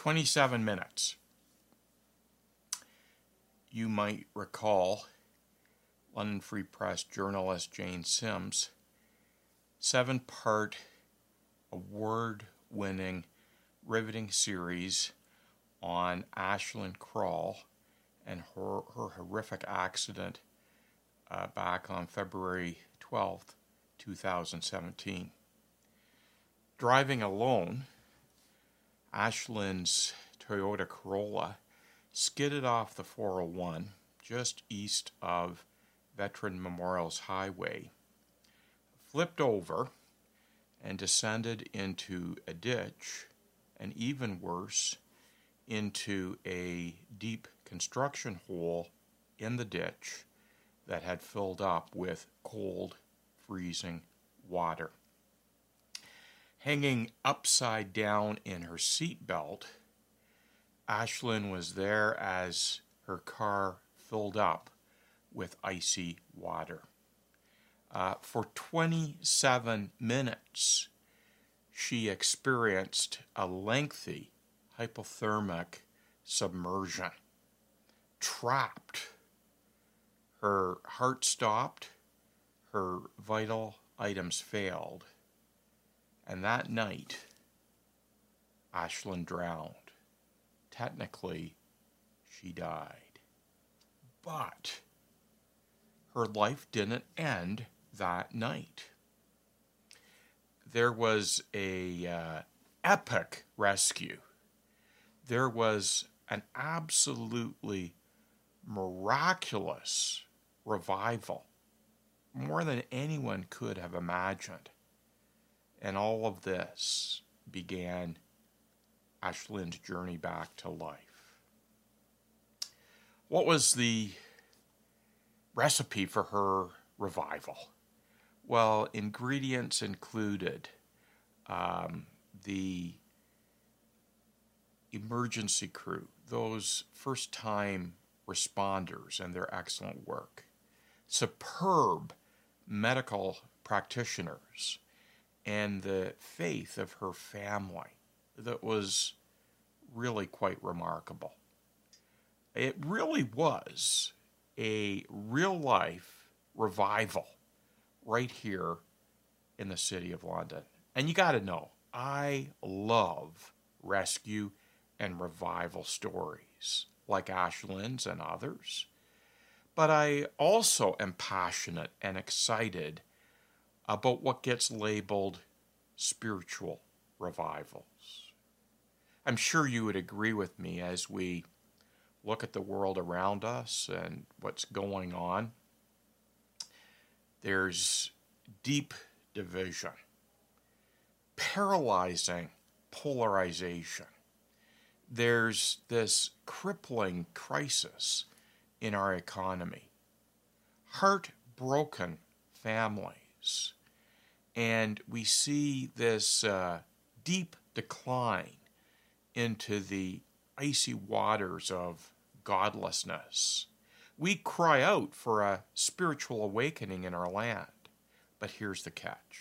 27 minutes. You might recall London Free Press journalist Jane Sims' 7-part award-winning riveting series on Ashlyn Krall and her horrific accident back on February 12th, 2017. Driving alone, Ashlyn's Toyota Corolla skidded off the 401 just east of Veteran Memorials Highway, flipped over, and descended into a ditch, and even worse, into a deep construction hole in the ditch that had filled up with cold, freezing water. Hanging upside down in her seatbelt, Ashlyn was there as her car filled up with icy water. For 27 minutes, she experienced a lengthy hypothermic submersion. Trapped. Her heart stopped, her vital items failed, and that night, Ashlyn drowned. Technically, she died. But her life didn't end that night. There was a epic rescue. There was an absolutely miraculous revival, more than anyone could have imagined. And all of this began Ashlyn's journey back to life. What was the recipe for her revival? Well, ingredients included the emergency crew, those first-time responders and their excellent work, superb medical practitioners, and the faith of her family that was really quite remarkable. It really was a real-life revival right here in the city of London. And you got to know, I love rescue and revival stories like Ashlyn's and others. But I also am passionate and excited about what gets labeled spiritual revivals. I'm sure you would agree with me as we look at the world around us and what's going on. There's deep division, paralyzing polarization. There's this crippling crisis in our economy, heartbroken families, and we see this deep decline into the icy waters of godlessness. We cry out for a spiritual awakening in our land, but here's the catch.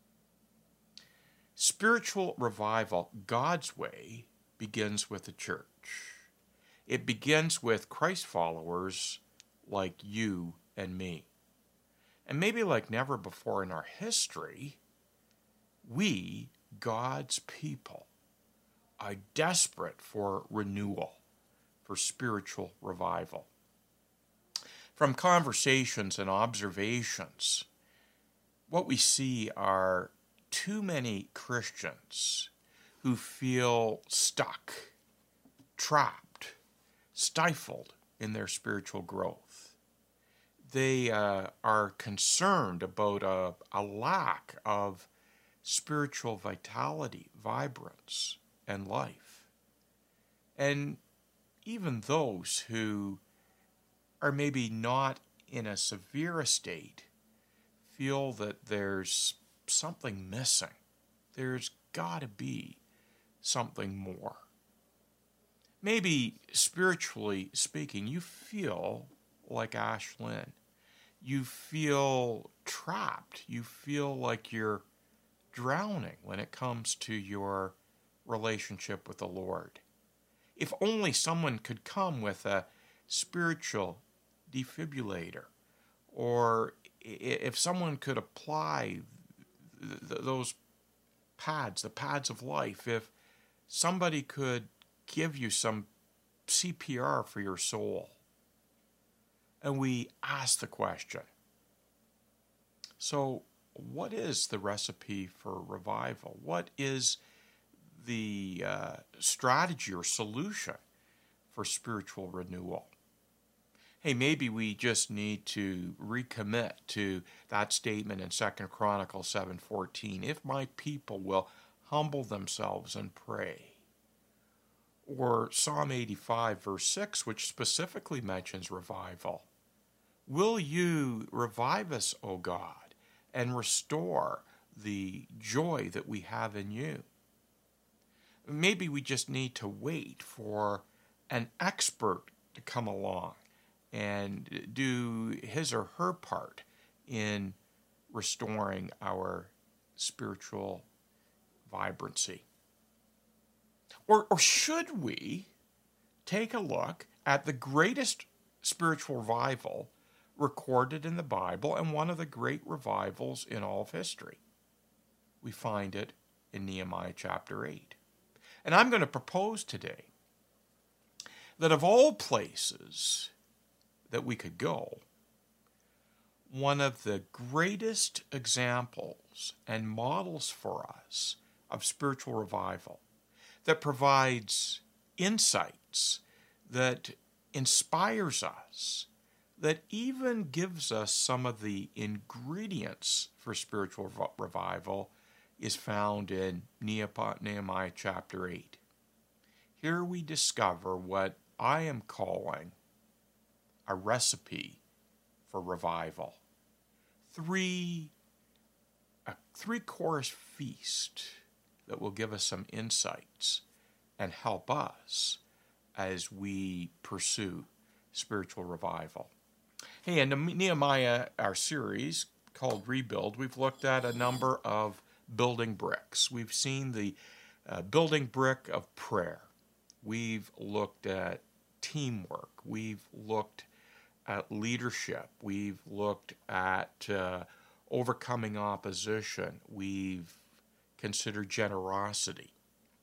Spiritual revival, God's way, begins with the church. It begins with Christ followers like you and me. And maybe like never before in our history, we, God's people, are desperate for renewal, for spiritual revival. From conversations and observations, what we see are too many Christians who feel stuck, trapped, stifled in their spiritual growth. They are concerned about a lack of spiritual vitality, vibrance, and life. And even those who are maybe not in a severe state feel that there's something missing. There's got to be something more. Maybe spiritually speaking, you feel like Ashlyn. You feel trapped. You feel like you're drowning when it comes to your relationship with the Lord. If only someone could come with a spiritual defibrillator, or if someone could apply those pads, the pads of life, if somebody could give you some CPR for your soul. And we ask the question, so what is the recipe for revival? What is the strategy or solution for spiritual renewal? Hey, maybe we just need to recommit to that statement in 2 Chronicles 7:14, if my people will humble themselves and pray. Or Psalm 85 verse 6, which specifically mentions revival. Will you revive us, O God, and restore the joy that we have in you? Maybe we just need to wait for an expert to come along and do his or her part in restoring our spiritual vibrancy. Or should we take a look at the greatest spiritual revival recorded in the Bible and one of the great revivals in all of history? We find it in Nehemiah chapter 8. And I'm going to propose today that of all places that we could go, one of the greatest examples and models for us of spiritual revival that provides insights, that inspires us, that even gives us some of the ingredients for spiritual revival is found in Nehemiah chapter 8. Here we discover what I am calling a recipe for revival. A three-course feast that will give us some insights and help us as we pursue spiritual revival. Hey, in Nehemiah, our series called Rebuild, we've looked at a number of building bricks. We've seen the building brick of prayer. We've looked at teamwork. We've looked at leadership. We've looked at overcoming opposition. We've considered generosity.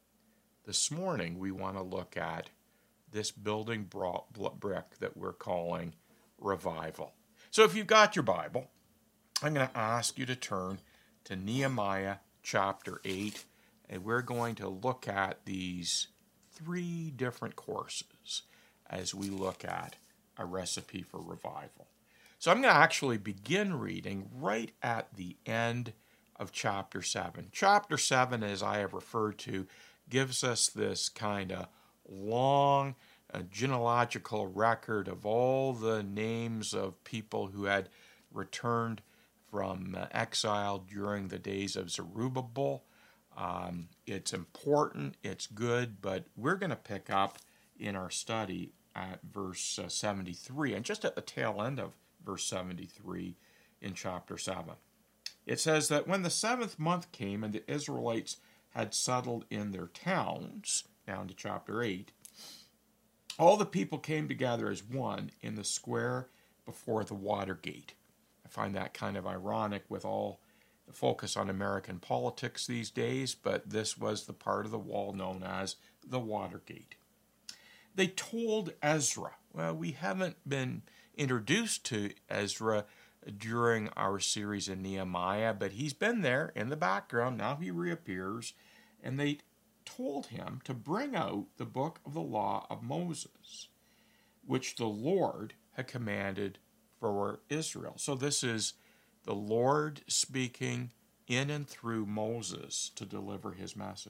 This morning, we want to look at this building brick that we're calling revival. So if you've got your Bible, I'm going to ask you to turn to Nehemiah chapter 8, and we're going to look at these three different courses as we look at a recipe for revival. So I'm going to actually begin reading right at the end of chapter 7. Chapter 7, as I have referred to, gives us this kind of long genealogical record of all the names of people who had returned from exile during the days of Zerubbabel. It's important, it's good, but we're going to pick up in our study at verse 73, and just at the tail end of verse 73 in chapter 7. It says that when the 7th month came and the Israelites had settled in their towns, down to chapter 8, all the people came together as one in the square before the water gate. I find that kind of ironic with all the focus on American politics these days, but this was the part of the wall known as the water gate. They told Ezra. Well, we haven't been introduced to Ezra during our series in Nehemiah, but he's been there in the background. Now he reappears, and they told him to bring out the book of the law of Moses, which the Lord had commanded for Israel. So this is the Lord speaking in and through Moses to deliver his message.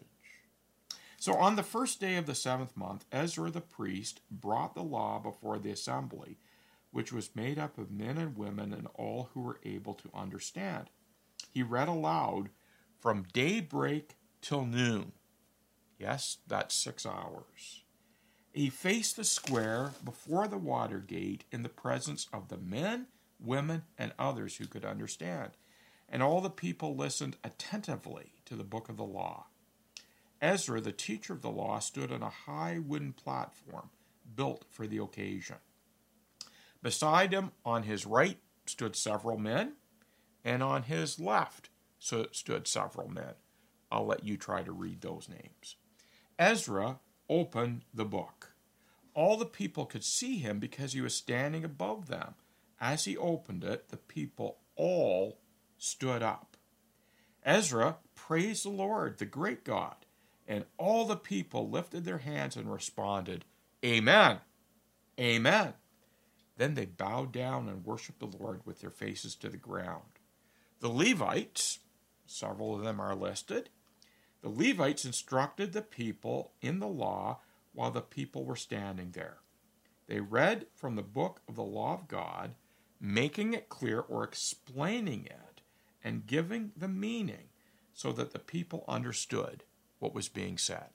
So on the first day of the 7th month, Ezra the priest brought the law before the assembly, which was made up of men and women and all who were able to understand. He read aloud from daybreak till noon. Yes, that's 6 hours. He faced the square before the water gate in the presence of the men, women, and others who could understand. And all the people listened attentively to the book of the law. Ezra, the teacher of the law, stood on a high wooden platform built for the occasion. Beside him, on his right, stood several men, and on his left stood several men. I'll let you try to read those names. Ezra opened the book. All the people could see him because he was standing above them. As he opened it, the people all stood up. Ezra praised the Lord, the great God, and all the people lifted their hands and responded, Amen, Amen. Then they bowed down and worshiped the Lord with their faces to the ground. The Levites, several of them are listed, the Levites instructed the people in the law while the people were standing there. They read from the book of the law of God, making it clear or explaining it and giving the meaning so that the people understood what was being said.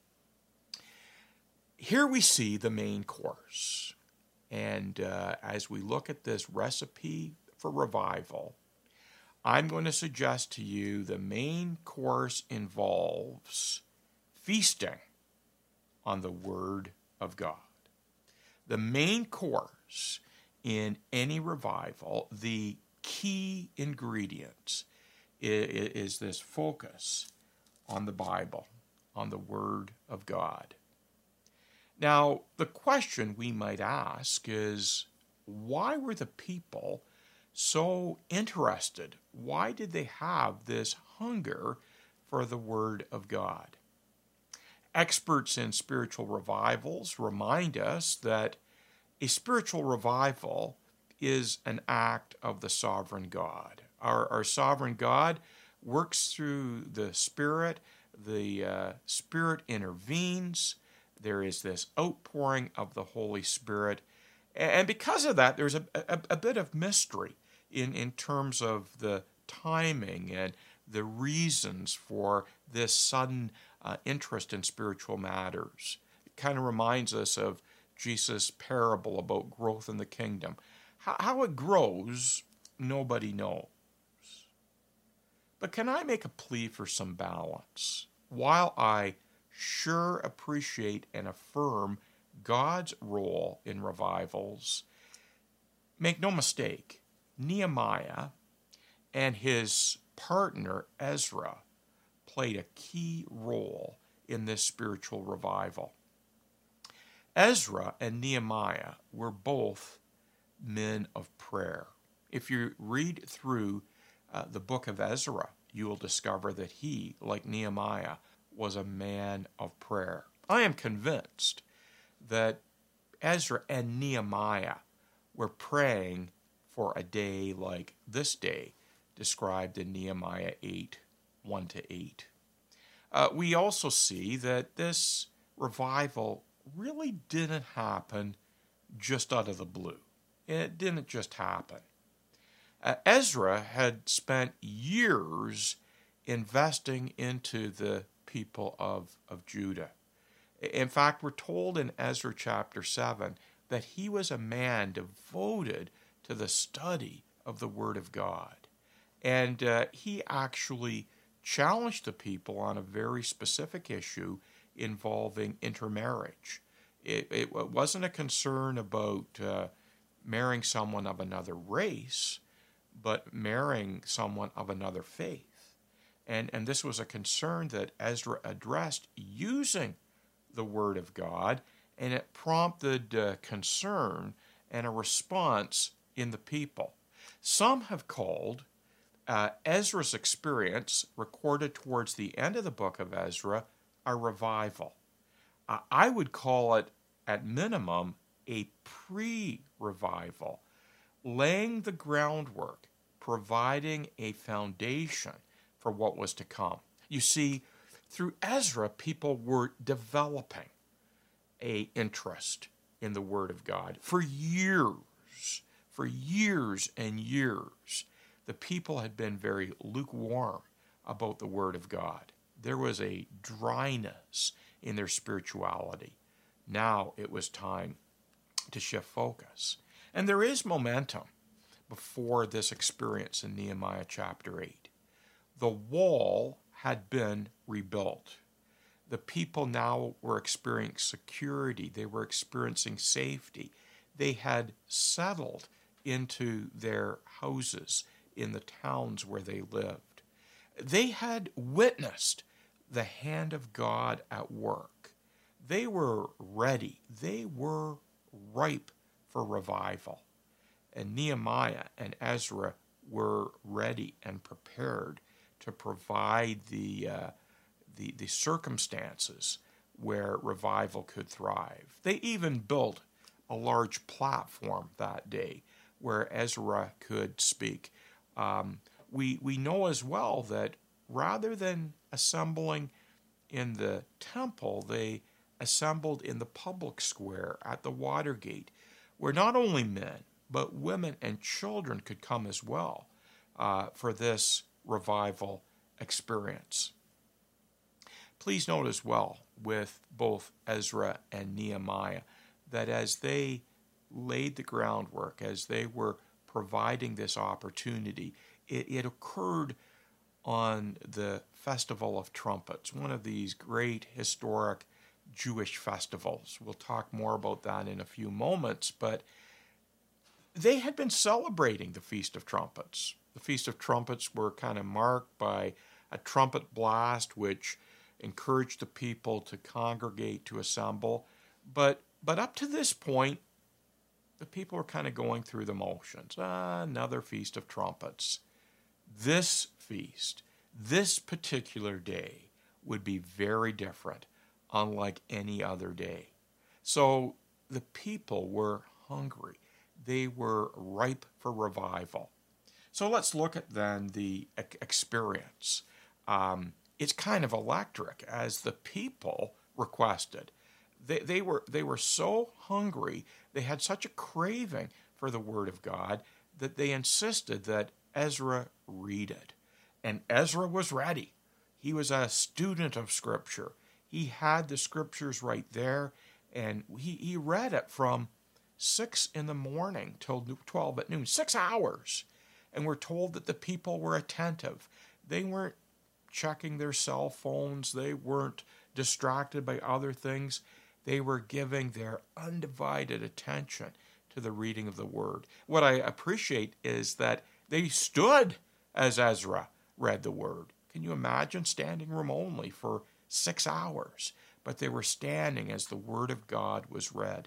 Here we see the main course. And as we look at this recipe for revival, I'm going to suggest to you the main course involves feasting on the Word of God. The main course in any revival, the key ingredients is this focus on the Bible, on the Word of God. Now, the question we might ask is, why were the people so interested? Why did they have this hunger for the Word of God? Experts in spiritual revivals remind us that a spiritual revival is an act of the sovereign God. Our sovereign God works through the Spirit intervenes. There is this outpouring of the Holy Spirit. And because of that, there's a bit of mystery in terms of the timing and the reasons for this sudden interest in spiritual matters. It kind of reminds us of Jesus' parable about growth in the kingdom. How it grows, nobody knows. But can I make a plea for some balance? While I sure appreciate and affirm God's role in revivals, make no mistake, Nehemiah and his partner Ezra played a key role in this spiritual revival. Ezra and Nehemiah were both men of prayer. If you read through the book of Ezra, you will discover that he, like Nehemiah, was a man of prayer. I am convinced that Ezra and Nehemiah were praying for a day like this day, described in Nehemiah 8, 1-8. We also see that this revival really didn't happen just out of the blue. It didn't just happen. Ezra had spent years investing into the people of Judah. In fact, we're told in Ezra chapter 7 that he was a man devoted to the study of the Word of God. And he actually challenged the people on a very specific issue involving intermarriage. It wasn't a concern about marrying someone of another race, but marrying someone of another faith. And this was a concern that Ezra addressed using the Word of God, and it prompted concern and a response in the people. Some have called Ezra's experience, recorded towards the end of the book of Ezra, a revival. I would call it, at minimum, a pre-revival, laying the groundwork, providing a foundation for what was to come. You see, through Ezra, people were developing an interest in the Word of God. For years and years, the people had been very lukewarm about the Word of God. There was a dryness in their spirituality. Now it was time to shift focus. And there is momentum before this experience in Nehemiah chapter 8. The wall had been rebuilt. The people now were experiencing security. They were experiencing safety. They had settled into their houses in the towns where they lived. They had witnessed the hand of God at work. They were ready. They were ripe for revival. And Nehemiah and Ezra were ready and prepared to provide the circumstances where revival could thrive. They even built a large platform that day where Ezra could speak. We know as well that rather than assembling in the temple, they assembled in the public square at the Watergate, where not only men, but women and children could come as well for this revival experience. Please note as well with both Ezra and Nehemiah that as they laid the groundwork, as they were providing this opportunity, it occurred on the Festival of Trumpets, one of these great historic Jewish festivals. We'll talk more about that in a few moments, but they had been celebrating the Feast of Trumpets. The Feast of Trumpets were kind of marked by a trumpet blast, which encouraged the people to congregate, to assemble. But up to this point, the people were kind of going through the motions. Another Feast of Trumpets. This feast, this particular day, would be very different, unlike any other day. So the people were hungry. They were ripe for revival. So let's look at then the experience. It's kind of electric, as the people requested. They were so hungry, they had such a craving for the Word of God that they insisted that Ezra read it. And Ezra was ready. He was a student of Scripture. He had the Scriptures right there, and he read it from 6 in the morning till 12 at noon, 6 hours. And we're told that the people were attentive. They weren't checking their cell phones. They weren't distracted by other things. They were giving their undivided attention to the reading of the Word. What I appreciate is that they stood as Ezra read the Word. Can you imagine standing room only for 6 hours? But they were standing as the Word of God was read.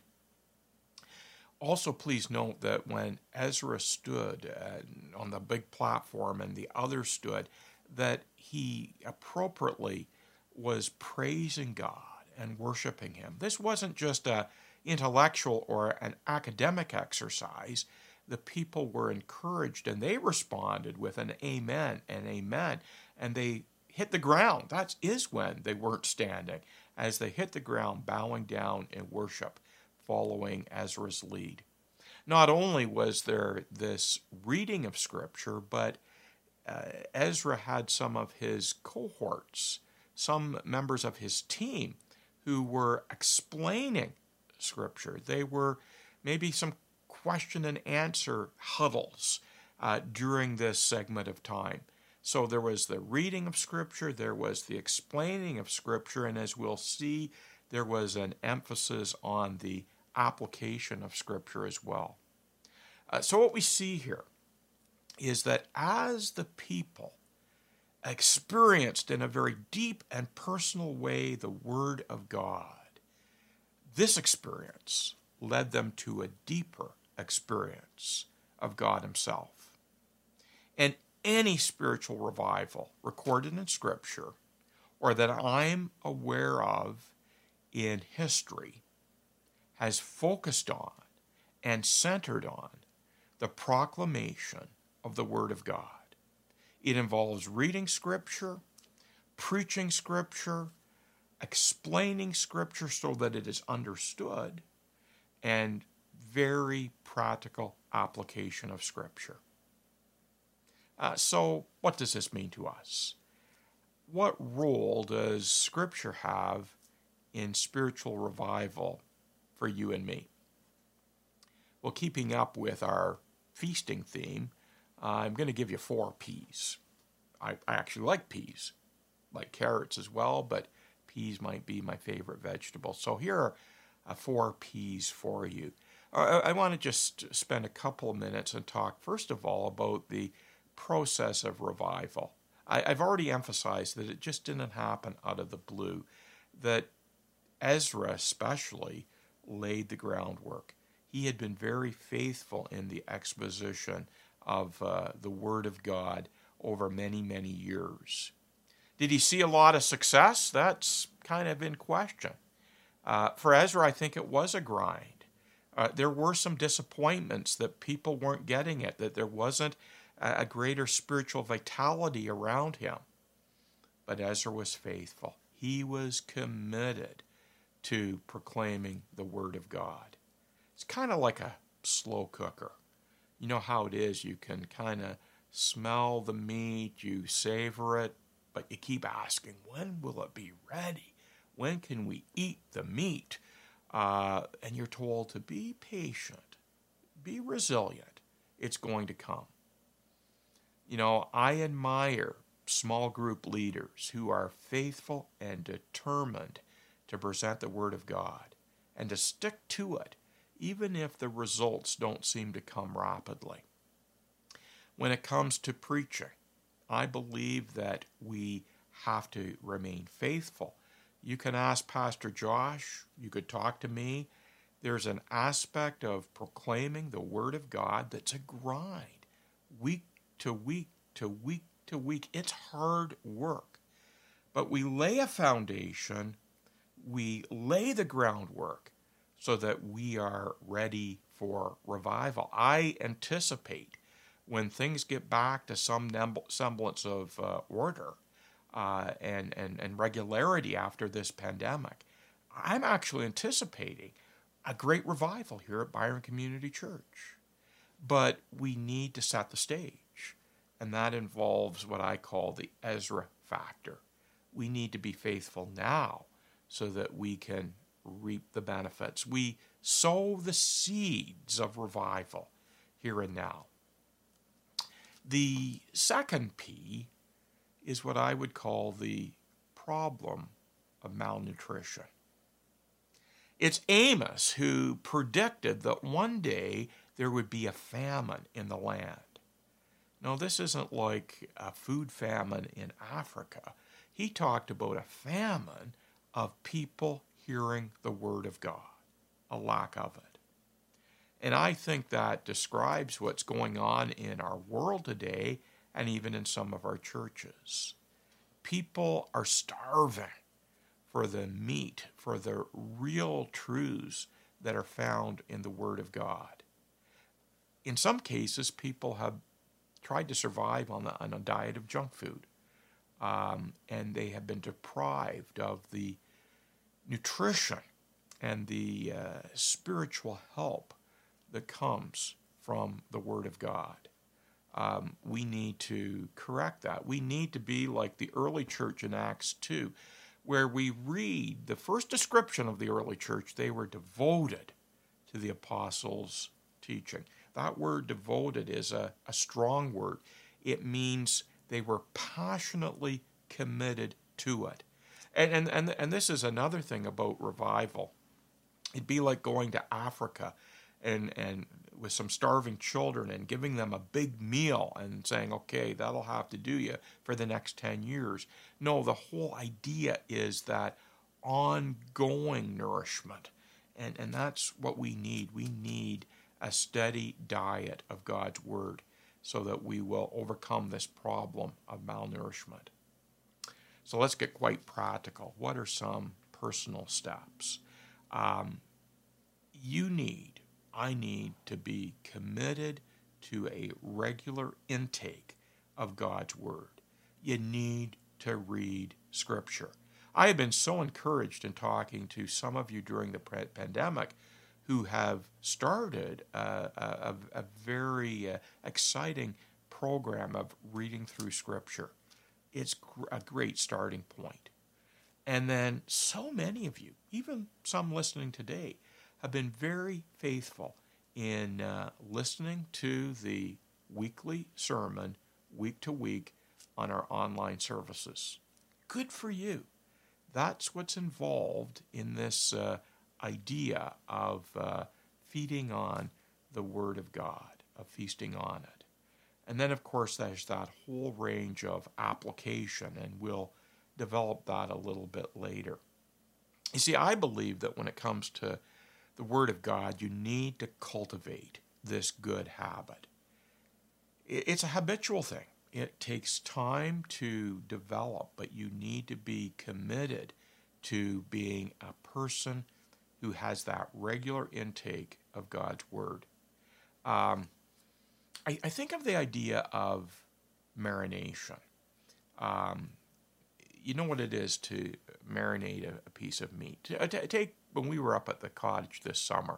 Also, please note that when Ezra stood on the big platform and the others stood, that he appropriately was praising God and worshiping Him. This wasn't just an intellectual or an academic exercise. The people were encouraged, and they responded with an amen and amen, and they hit the ground. That is when they weren't standing, as they hit the ground, bowing down in worship, following Ezra's lead. Not only was there this reading of Scripture, but Ezra had some of his cohorts, some members of his team, who were explaining Scripture. They were maybe some question and answer huddles during this segment of time. So there was the reading of Scripture, there was the explaining of Scripture, and as we'll see, there was an emphasis on the application of Scripture as well. So what we see here is that as the people experienced in a very deep and personal way the Word of God, this experience led them to a deeper experience of God Himself. And any spiritual revival recorded in Scripture, or that I'm aware of in history, has focused on and centered on the proclamation of the Word of God. It involves reading Scripture, preaching Scripture, explaining Scripture so that it is understood, and very practical application of Scripture. So what does this mean to us? What role does Scripture have in spiritual revival for you and me? Well, keeping up with our feasting theme, I'm going to give you 4 P's. I actually like peas, like carrots as well, but peas might be my favorite vegetable. So here are 4 P's for you. I want to just spend a couple of minutes and talk, first of all, about the process of revival. I've already emphasized that it just didn't happen out of the blue, that Ezra especially laid the groundwork. He had been very faithful in the exposition of the Word of God over many, many years. Did he see a lot of success? That's kind of in question. For Ezra, I think it was a grind. There were some disappointments that people weren't getting it, that there wasn't a greater spiritual vitality around him. But Ezra was faithful. He was committed to proclaiming the Word of God. It's kind of like a slow cooker. You know how it is. You can kind of smell the meat, you savor it, but you keep asking, when will it be ready? When can we eat the meat? And you're told to be patient, be resilient. It's going to come. You know, I admire small group leaders who are faithful and determined to present the Word of God and to stick to it, even if the results don't seem to come rapidly. When it comes to preaching, I believe that we have to remain faithful. You can ask Pastor Josh, you could talk to me. There's an aspect of proclaiming the Word of God that's a grind, week to week to week to week. It's hard work. But we lay a foundation, we lay the groundwork so that we are ready for revival. I anticipate when things get back to some semblance of order and regularity after this pandemic, I'm actually anticipating a great revival here at Byron Community Church. But we need to set the stage, and that involves what I call the Ezra factor. We need to be faithful now so that we can reap the benefits. We sow the seeds of revival here and now. The second P is what I would call the problem of malnutrition. It's Amos who predicted that one day there would be a famine in the land. No, this isn't like a food famine in Africa. He talked about a famine of people hearing the Word of God, a lack of it. And I think that describes what's going on in our world today and even in some of our churches. People are starving for the meat, for the real truths that are found in the Word of God. In some cases, people have tried to survive on a diet of junk food, and they have been deprived of the nutrition and the spiritual help that comes from the Word of God. We need to correct that. We need to be like the early church in Acts 2, where we read the first description of the early church. They were devoted to the apostles' teaching. That word devoted is a strong word. It means they were passionately committed to it. And this is another thing about revival. It'd be like going to Africa and with some starving children and giving them a big meal and saying, okay, that'll have to do you for the next 10 years. No, the whole idea is that ongoing nourishment. And that's what we need. We need a steady diet of God's Word so that we will overcome this problem of malnourishment. So let's get quite practical. What are some personal steps? I need to be committed to a regular intake of God's Word. You need to read Scripture. I have been so encouraged in talking to some of you during the pandemic who have started a very exciting program of reading through Scripture. It's a great starting point. And then so many of you, even some listening today, have been very faithful in listening to the weekly sermon, week to week, on our online services. Good for you. That's what's involved in this idea of feeding on the Word of God, of feasting on it. And then, of course, there's that whole range of application, and we'll develop that a little bit later. You see, I believe that when it comes to the Word of God, you need to cultivate this good habit. It's a habitual thing. It takes time to develop, but you need to be committed to being a person who has that regular intake of God's Word. I think of the idea of marination. You know what it is to marinate a piece of meat. Take when we were up at the cottage this summer,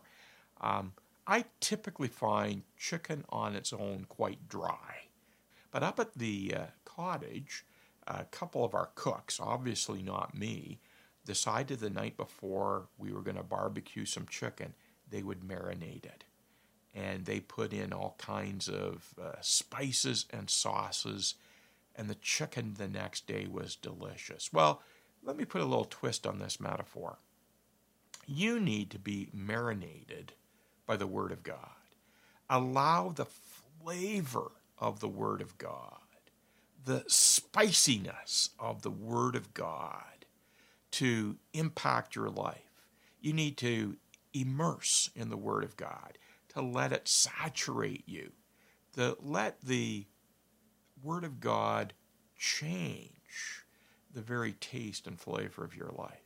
I typically find chicken on its own quite dry. But up at the cottage, a couple of our cooks, obviously not me, decided the night before we were going to barbecue some chicken, they would marinate it. And they put in all kinds of spices and sauces, and the chicken the next day was delicious. Well, let me put a little twist on this metaphor. You need to be marinated by the Word of God. Allow the flavor of the Word of God, the spiciness of the Word of God to impact your life. You need to immerse in the Word of God, to let it saturate you, to let the Word of God change the very taste and flavor of your life.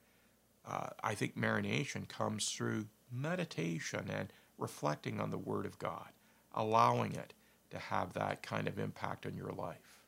I think marination comes through meditation and reflecting on the Word of God, allowing it to have that kind of impact on your life.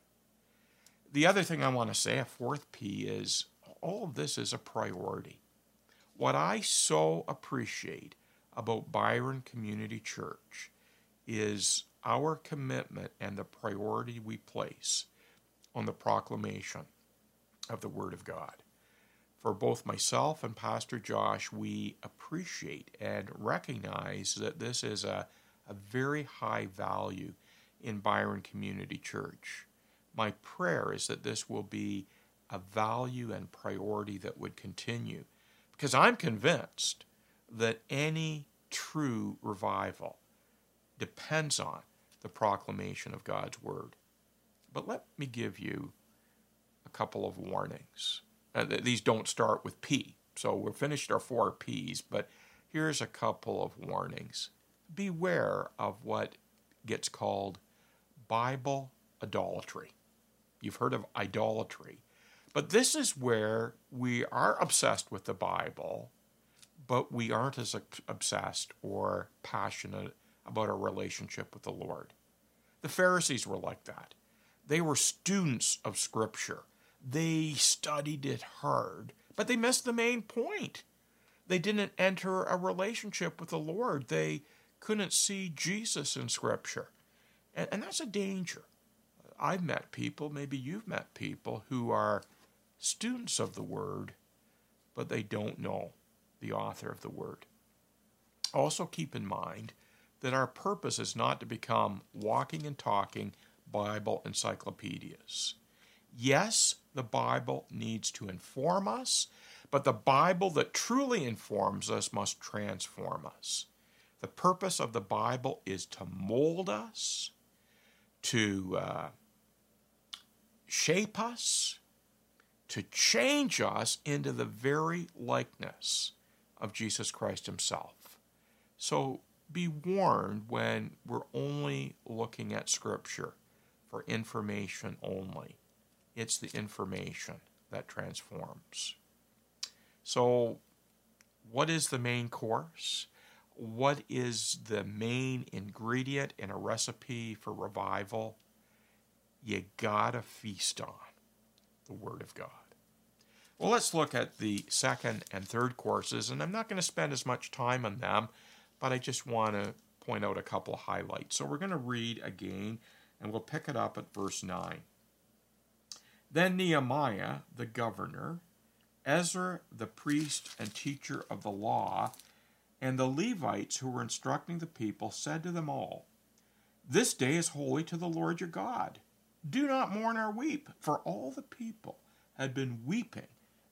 The other thing I want to say, a fourth P, is all of this is a priority. What I so appreciate about Byron Community Church is our commitment and the priority we place on the proclamation of the Word of God. For both myself and Pastor Josh, we appreciate and recognize that this is a very high value in Byron Community Church. My prayer is that this will be a value and priority that would continue, because I'm convinced that any true revival depends on the proclamation of God's Word. But let me give you a couple of warnings. These don't start with P, so we're finished our 4 Ps, but here's a couple of warnings. Beware of what gets called Bible idolatry. You've heard of idolatry. But this is where we are obsessed with the Bible, but we aren't as obsessed or passionate about our relationship with the Lord. The Pharisees were like that. They were students of Scripture. They studied it hard, but they missed the main point. They didn't enter a relationship with the Lord. They couldn't see Jesus in Scripture. And that's a danger. I've met people, maybe you've met people, who are students of the Word, but they don't know the author of the Word. Also keep in mind that our purpose is not to become walking and talking Bible encyclopedias. Yes, the Bible needs to inform us, but the Bible that truly informs us must transform us. The purpose of the Bible is to mold us, to shape us, to change us into the very likeness of Jesus Christ himself. So be warned when we're only looking at Scripture for information only. It's the information that transforms. So, what is the main course? What is the main ingredient in a recipe for revival? You gotta feast on the Word of God. Well, let's look at the second and third courses, and I'm not going to spend as much time on them, but I just want to point out a couple of highlights. So we're going to read again, and we'll pick it up at verse 9. Then Nehemiah, the governor, Ezra, the priest and teacher of the law, and the Levites who were instructing the people said to them all, "This day is holy to the Lord your God. Do not mourn or weep," for all the people had been weeping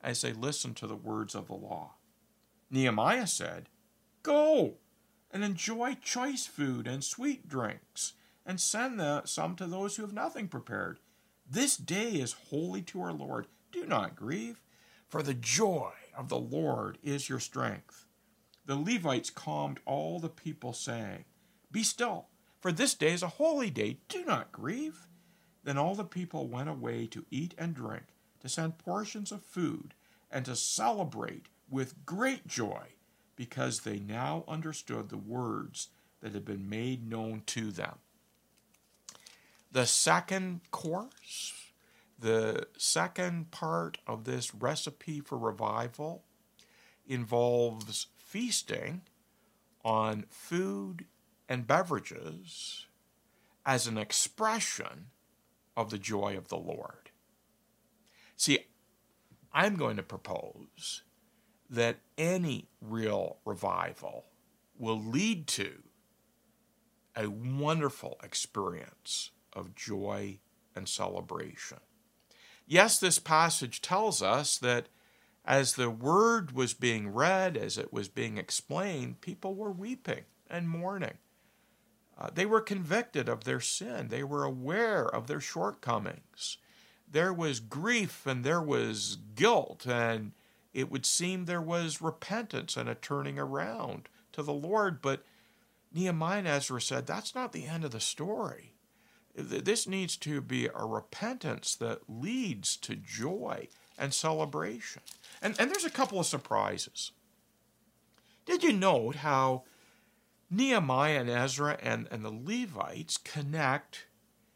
as they listened to the words of the law. Nehemiah said, "Go and enjoy choice food and sweet drinks, and send some to those who have nothing prepared. This day is holy to our Lord. Do not grieve, for the joy of the Lord is your strength." The Levites calmed all the people, saying, "Be still, for this day is a holy day. Do not grieve." Then all the people went away to eat and drink, to send portions of food, and to celebrate with great joy, because they now understood the words that had been made known to them. The second course, the second part of this recipe for revival, involves feasting on food and beverages as an expression of the joy of the Lord. See, I'm going to propose that any real revival will lead to a wonderful experience of joy and celebration. Yes, this passage tells us that as the word was being read, as it was being explained, people were weeping and mourning. They were convicted of their sin. They were aware of their shortcomings. There was grief and there was guilt, and it would seem there was repentance and a turning around to the Lord. But Nehemiah and Ezra said, that's not the end of the story. This needs to be a repentance that leads to joy and celebration. And there's a couple of surprises. Did you note how Nehemiah and Ezra and the Levites connect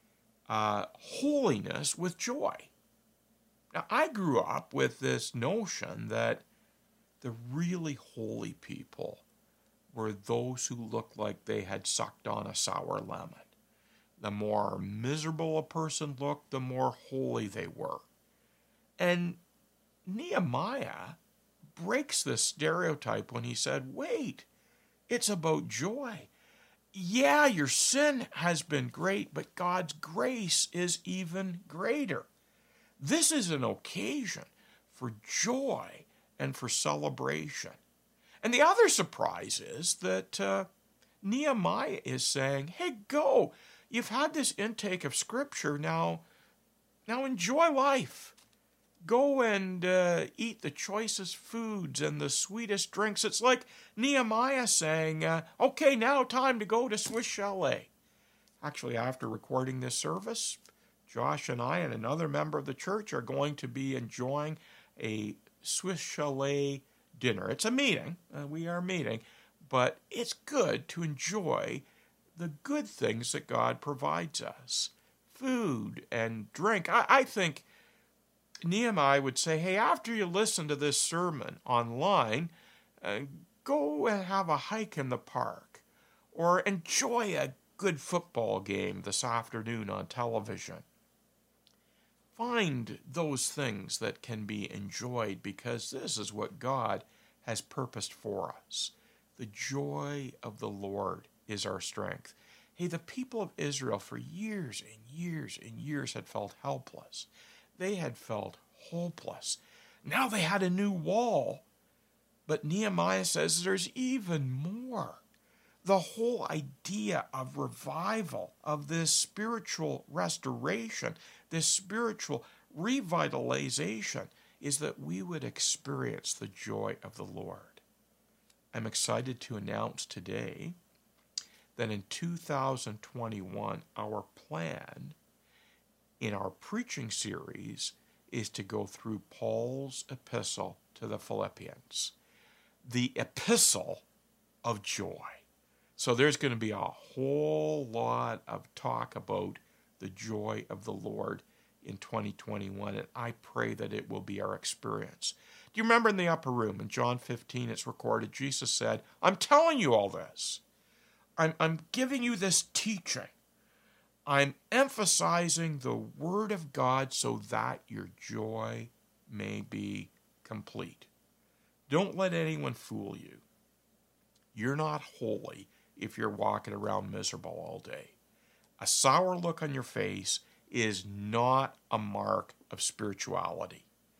holiness with joy? Now, I grew up with this notion that the really holy people were those who looked like they had sucked on a sour lemon. The more miserable a person looked, the more holy they were. And Nehemiah breaks this stereotype when he said, wait, it's about joy. Yeah, your sin has been great, but God's grace is even greater. This is an occasion for joy and for celebration. And the other surprise is that Nehemiah is saying, hey, go. You've had this intake of Scripture. Now enjoy life. Go and eat the choicest foods and the sweetest drinks. It's like Nehemiah saying, okay, now time to go to Swiss Chalet. Actually, after recording this service, Josh and I and another member of the church are going to be enjoying a Swiss Chalet dinner. It's a meeting. We are meeting. But it's good to enjoy the good things that God provides us. Food and drink. I think Nehemiah would say, hey, after you listen to this sermon online, go and have a hike in the park, or enjoy a good football game this afternoon on television. Find those things that can be enjoyed, because this is what God has purposed for us. The joy of the Lord is our strength. Hey, the people of Israel for years and years and years had felt helpless. They had felt hopeless. Now they had a new wall. But Nehemiah says there's even more. The whole idea of revival, of this spiritual restoration, this spiritual revitalization, is that we would experience the joy of the Lord. I'm excited to announce today that in 2021, our plan in our preaching series is to go through Paul's epistle to the Philippians, the epistle of joy. So there's going to be a whole lot of talk about the joy of the Lord in 2021, and I pray that it will be our experience. Do you remember in the upper room, in John 15, it's recorded, Jesus said, I'm telling you all this. I'm giving you this teaching. I'm emphasizing the Word of God so that your joy may be complete. Don't let anyone fool you. You're not holy if you're walking around miserable all day. A sour look on your face is not a mark of spirituality.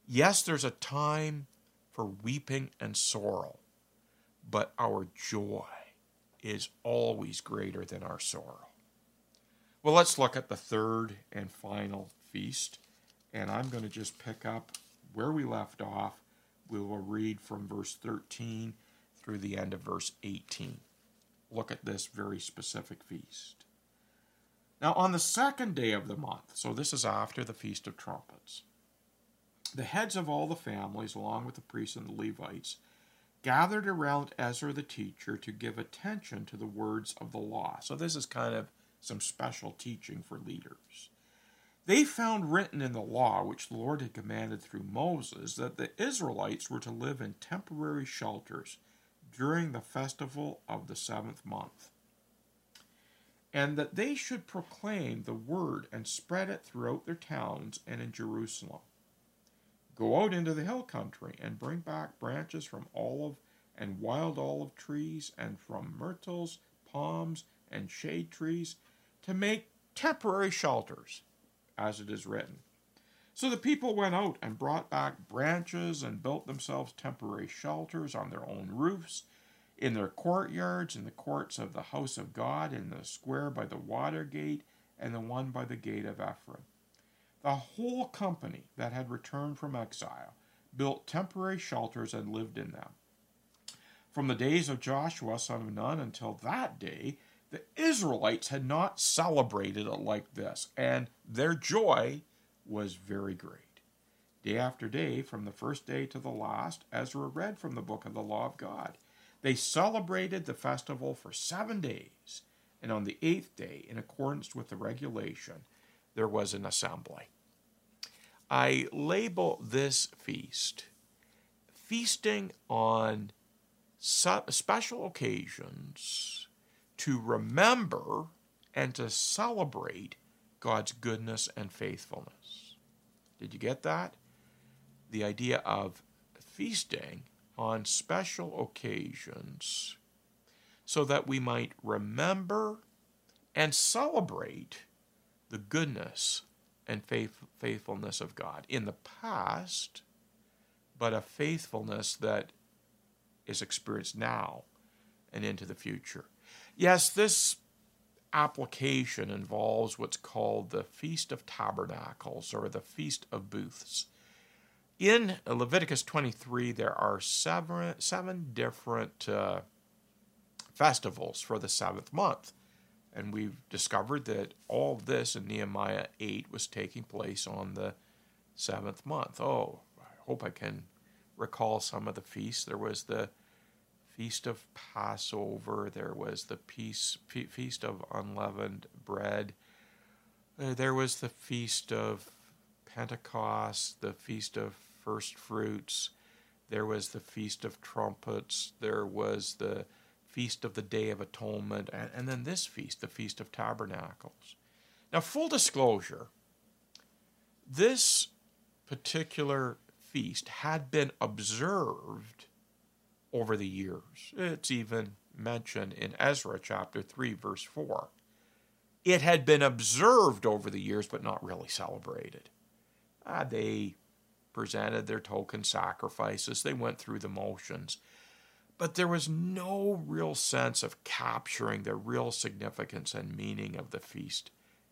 Yes, there's a time for weeping and sorrow, but our joy is always greater than our sorrow. Well, let's look at the third and final feast, and I'm going to just pick up where we left off. We will read from verse 13 through the end of verse 18. Look at this very specific feast. Now, on the second day of the month, so this is after the Feast of Trumpets, the heads of all the families, along with the priests and the Levites, gathered around Ezra the teacher to give attention to the words of the law. So this is kind of some special teaching for leaders. They found written in the law, which the Lord had commanded through Moses, that the Israelites were to live in temporary shelters during the festival of the 7th month, and that they should proclaim the word and spread it throughout their towns and in Jerusalem. Go out into the hill country and bring back branches from olive and wild olive trees and from myrtles, palms, and shade trees to make temporary shelters, as it is written. So the people went out and brought back branches and built themselves temporary shelters on their own roofs, in their courtyards, in the courts of the house of God, in the square by the water gate, and the one by the gate of Ephraim. The whole company that had returned from exile built temporary shelters and lived in them. From the days of Joshua, son of Nun, until that day, the Israelites had not celebrated it like this, and their joy was very great. Day after day, from the first day to the last, Ezra read from the book of the law of God. They celebrated the festival for 7 days, and on the 8th day, in accordance with the regulation, there was an assembly. I label this feast feasting on special occasions to remember and to celebrate God's goodness and faithfulness. Did you get that? The idea of feasting on special occasions so that we might remember and celebrate the goodness and faithfulness of God in the past, but a faithfulness that is experienced now and into the future. Yes, this application involves what's called the Feast of Tabernacles or the Feast of Booths. In Leviticus 23, there are seven different festivals for the 7th month. And we've discovered that all of this in Nehemiah 8 was taking place on the 7th month. Oh, I hope I can recall some of the feasts. There was the Feast of Passover. There was the Feast of Unleavened Bread. There was the Feast of Pentecost, the Feast of First Fruits. There was the Feast of Trumpets. There was the Feast of the Day of Atonement, and then this feast, the Feast of Tabernacles. Now, full disclosure, this particular feast had been observed over the years. It's even mentioned in Ezra chapter 3, verse 4. It had been observed over the years, but not really celebrated. They presented their token sacrifices. They went through the motions. But there was no real sense of capturing the real significance and meaning of the feast.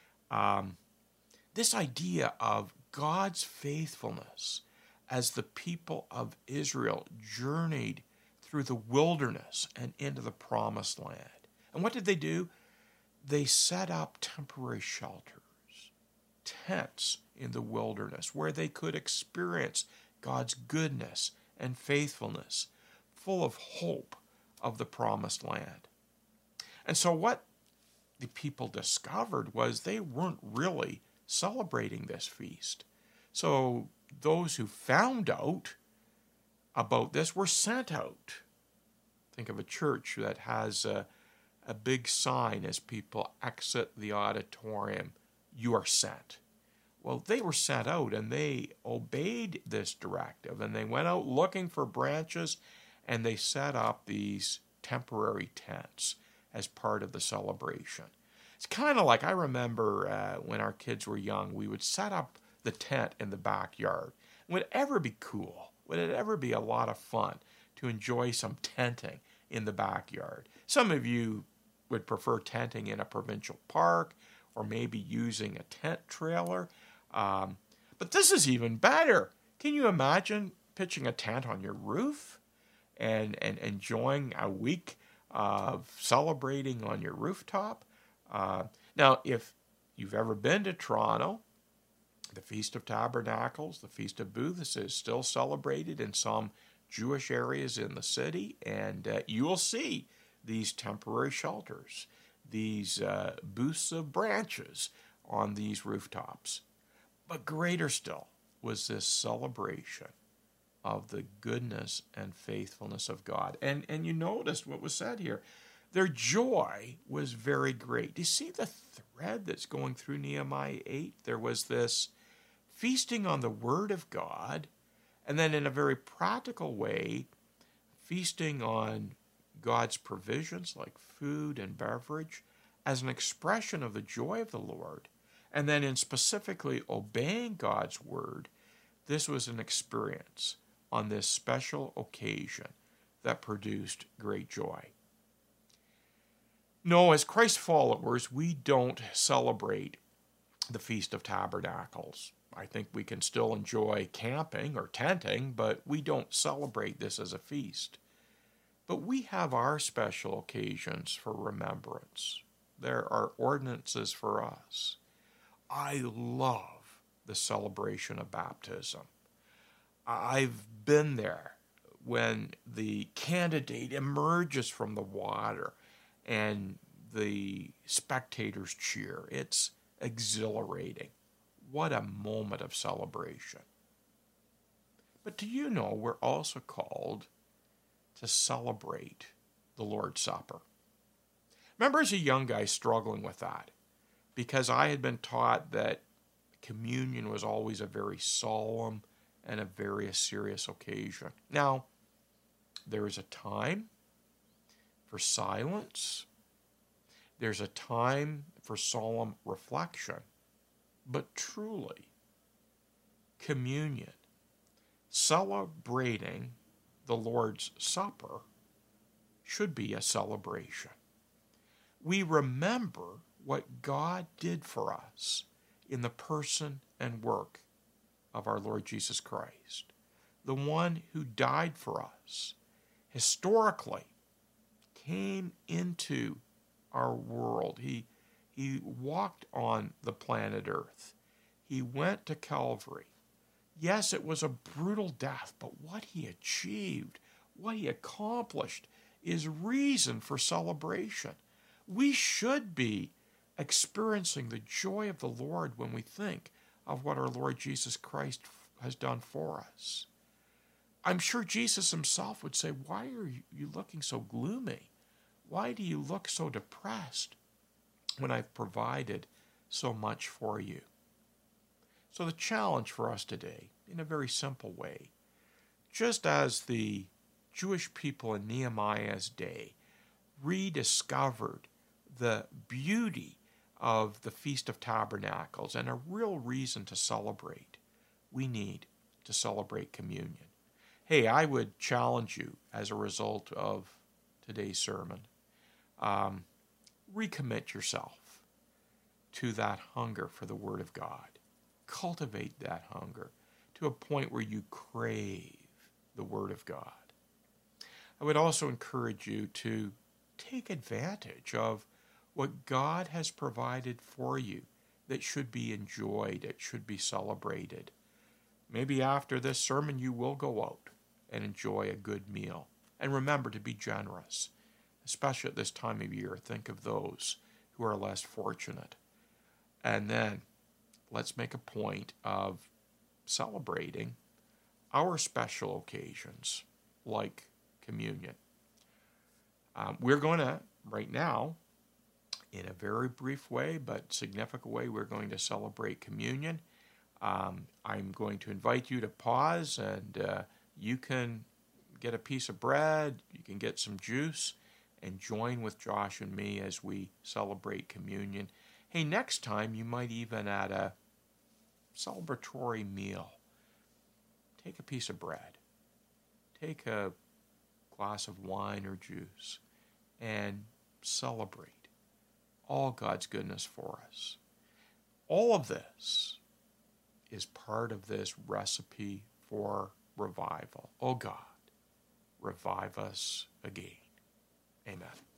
This idea of God's faithfulness as the people of Israel journeyed through the wilderness and into the promised land. And what did they do? They set up temporary shelters, tents in the wilderness where they could experience God's goodness and faithfulness, full of hope of the promised land. And so what the people discovered was they weren't really celebrating this feast. So those who found out about this were sent out. Think of a church that has a big sign as people exit the auditorium, "You are sent." Well, they were sent out and they obeyed this directive, and they went out looking for branches, and they set up these temporary tents as part of the celebration. It's kind of like, I remember when our kids were young, we would set up the tent in the backyard. Would it ever be cool? Would it ever be a lot of fun to enjoy some tenting in the backyard? Some of you would prefer tenting in a provincial park or maybe using a tent trailer. But this is even better. Can you imagine pitching a tent on your roof and enjoying a week of celebrating on your rooftop? Now, if you've ever been to Toronto, the Feast of Tabernacles, the Feast of Booths is still celebrated in some Jewish areas in the city, and you will see these temporary shelters, these booths of branches on these rooftops. But greater still was this celebration of the goodness and faithfulness of God. And you noticed what was said here. Their joy was very great. Do you see the thread that's going through Nehemiah 8? There was this feasting on the Word of God, and then in a very practical way, feasting on God's provisions like food and beverage as an expression of the joy of the Lord. And then in specifically obeying God's Word, this was an experience on this special occasion that produced great joy. No, as Christ followers, we don't celebrate the Feast of Tabernacles. I think we can still enjoy camping or tenting, but we don't celebrate this as a feast. But we have our special occasions for remembrance. There are ordinances for us. I love the celebration of baptism. I've been there when the candidate emerges from the water and the spectators cheer. It's exhilarating. What a moment of celebration. But do you know we're also called to celebrate the Lord's Supper? Remember as a young guy struggling with that, because I had been taught that communion was always a very solemn and a very serious occasion. Now, there is a time for silence. There's a time for solemn reflection. But truly, communion, celebrating the Lord's Supper, should be a celebration. We remember what God did for us in the person and work of our Lord Jesus Christ, the one who died for us, historically came into our world. He walked on the planet Earth. He went to Calvary. Yes, it was a brutal death, but what he achieved, what he accomplished, is reason for celebration. We should be experiencing the joy of the Lord when we think of what our Lord Jesus Christ has done for us. I'm sure Jesus himself would say, why are you looking so gloomy? Why do you look so depressed when I've provided so much for you? So the challenge for us today, in a very simple way, just as the Jewish people in Nehemiah's day rediscovered the beauty of the Feast of Tabernacles and a real reason to celebrate, we need to celebrate communion. Hey, I would challenge you as a result of today's sermon, recommit yourself to that hunger for the Word of God. Cultivate that hunger to a point where you crave the Word of God. I would also encourage you to take advantage of what God has provided for you that should be enjoyed, it should be celebrated. Maybe after this sermon you will go out and enjoy a good meal. And remember to be generous, especially at this time of year. Think of those who are less fortunate. And then let's make a point of celebrating our special occasions like communion. We're going to, right now, in a very brief way but significant way, we're going to celebrate communion. I'm going to invite you to pause, and you can get a piece of bread, you can get some juice, and join with Josh and me as we celebrate communion. Hey, next time you might even add a celebratory meal. take a piece of bread, take a glass of wine or juice, and celebrate all God's goodness for us. All of this is part of this recipe for revival. Oh God, revive us again. Amen.